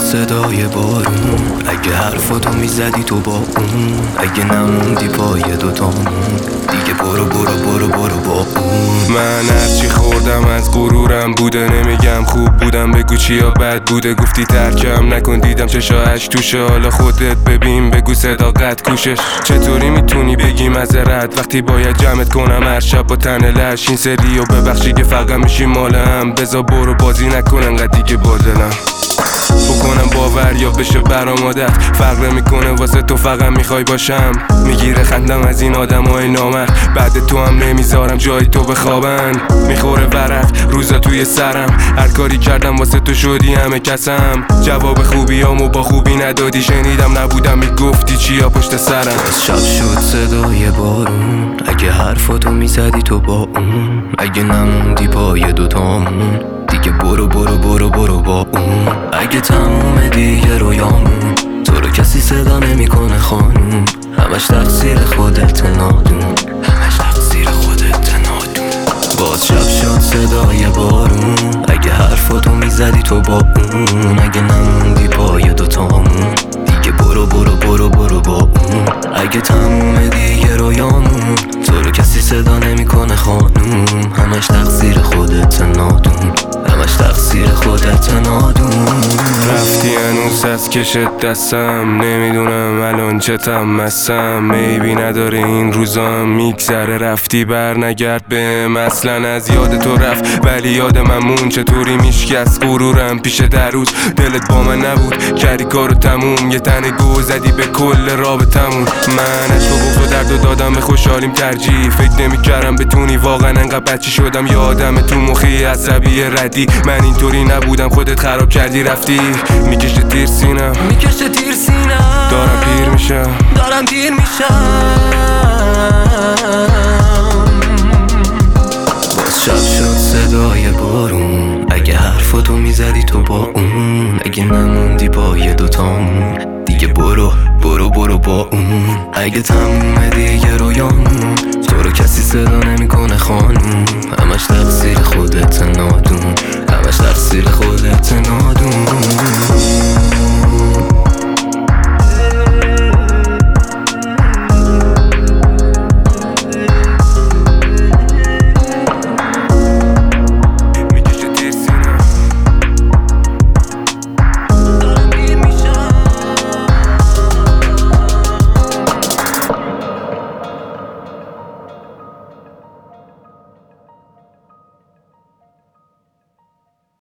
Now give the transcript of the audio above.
صدای بارون، اگه حرفاتو میزدی تو با اون، اگه نموندی پای دوتامون، دیگه برو برو برو برو با اون. من هرچی خوردم از غرورم بوده، نمیگم خوب بودم بگو چیا بد بوده. گفتی ترکم نکن دیدم چشاش توشه، حالا خودت ببین بگو صداقت کوشش. چطوری میتونی بگی معذرت وقتی باید جمعت کنم هر شب با تن لش؟ این سری و ببخشی که فقط میشی مال هم، بذار برو بازی نکن انقدر دیگه با دلم. بکنم باور یا بشه برام عادت، فرق نمیکنه واسه تو فقط میخوای باشم. میگیره خندم از این آدمای نامرد، بعد تو هم نمیذارم جای تو بخوابن. میخوره ورق روزا توی سرم، هر کاری کردم واسه تو شدی همه کسم. جواب خوبیامو با خوبی ندادی، شنیدم نبودم میگفتی چیا پشت سرم. از شب شد صدای بارون، اگه حرفاتو میزدی تو با اون، اگه نموندی پای دوتامون، دیگه برو برو برو برو با اون. اگه تموم دیگه رویامون، تو رو کسی صدا نمیکنه خانوم، همش تقصیر خودت نادون، همش تقصیر خودت نادون. باز شب شد صدای بارون، اگه حرفاتو میزدی تو با اون، اگه نموندی پای دوتامون، دیگه برو برو برو برو با اون. اگه تموم دیگه رویامون، تو رو کسی صدا نمیکنه خانوم، همش تقصیر خودت نادون، همش تقصیر خودت نادون. رفتی هنوز از کشت دستم، نمیدونم الان چتم مستم. میبی نداره این روزا میگذره، رفتی بر نگرد بهم اصلا. از یاد تو رفت ولی یاد ممون، چطوری میشکست غرورم پیش در روز. دلت با من نبود کردی کارو تموم، یه تن گو زدی به کل رابطمون. من عشق و بغض و درد و دادم به خوشحالیم ترجیح، فکر نمیکردم بتونی واقعا انقدر بچه شدم. یادم تو مخی عصبی ردی، من اینطوری نبودم خودت خراب کردی رفتی. میکشه تیر سینم، میکشه تیر سینم، دارم پیر میشم، دارم پیر میشم. باز شب شد صدای بارون، اگه حرفاتو میزدی تو با اون، اگه نموندی پای دوتامون، دیگه برو برو برو با اون. اگه تموم دیگه رویامون، تو رو کسی صدا نمیکنه خانوم، همش تقصیر خودت نادون، همش تقصیر خودت نادون.